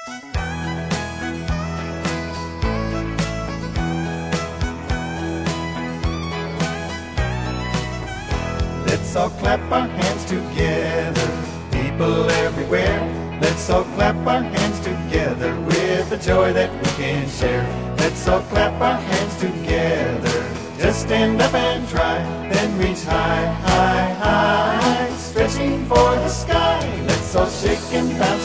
Let's all clap our hands together, people everywhere. Let's all clap our hands together with the joy that we can share. Let's all clap our hands together. Just stand up and try, then reach high, high, high, stretching for the sky. Let's all shake and bounce